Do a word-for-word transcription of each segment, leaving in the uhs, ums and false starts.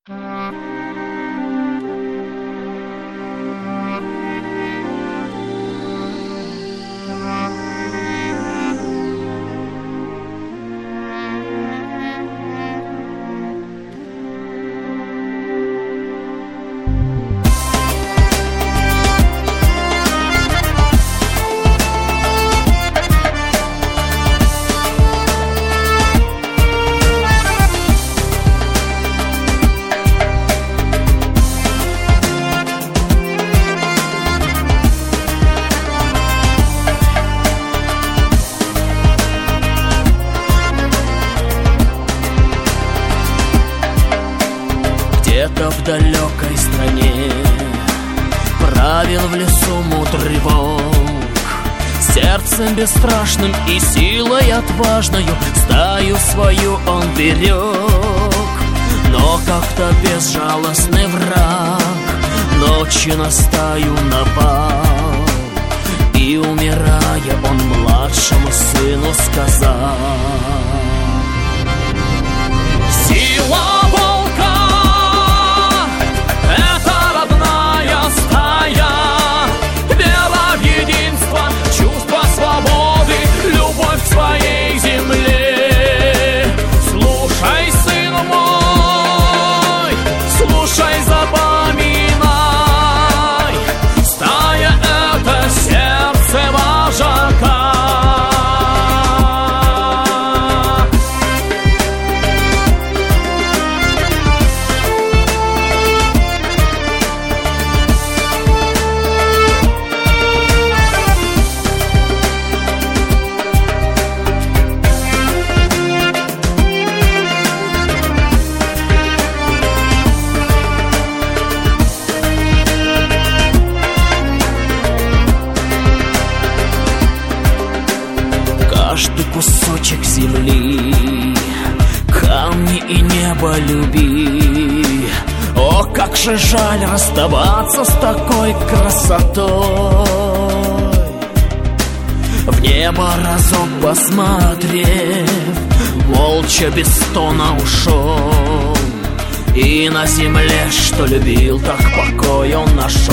Где-то в далекой стране правил в лесу мудрый волк. Сердцем бесстрашным и силой отважною стаю свою он берег. Но как-то безжалостный враг ночью на стаю напал, и, умирая, он младшему сыну сказал: сила волка — это родная стая, вера в единство, чувство свободы, любовь к своей земле. Слушай, сын мой, слушай, запоминай, стая — это сердце вожака. Каждый кусочек земли, камни и небо люби. О, как же жаль расставаться с такой красотой. В небо разок посмотрев, молча без стона ушел, и на земле, что любил, так покой он нашел.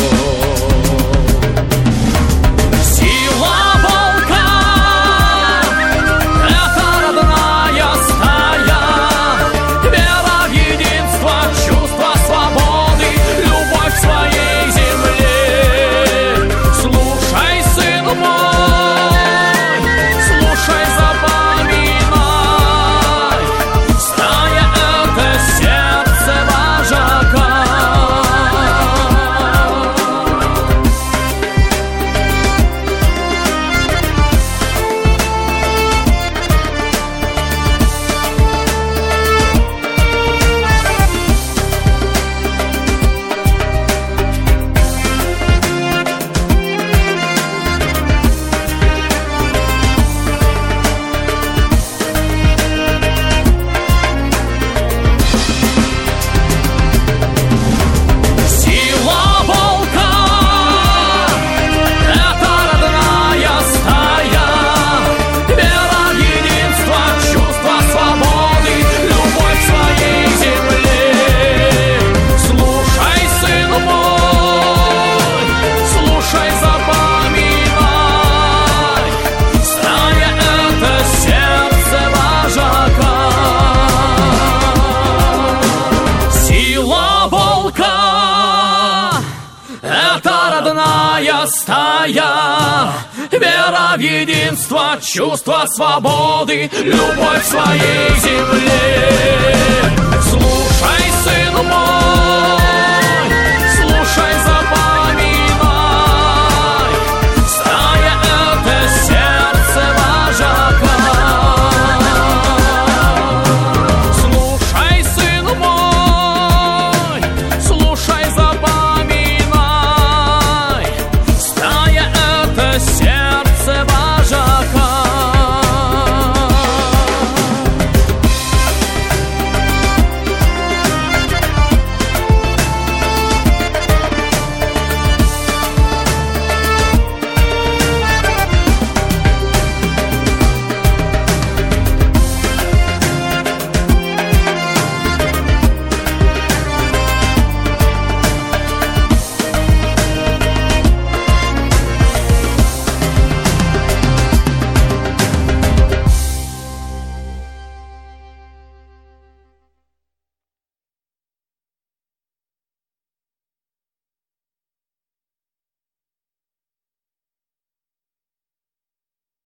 Стая, вера в единство, чувство свободы, любовь к своей земле. Слушай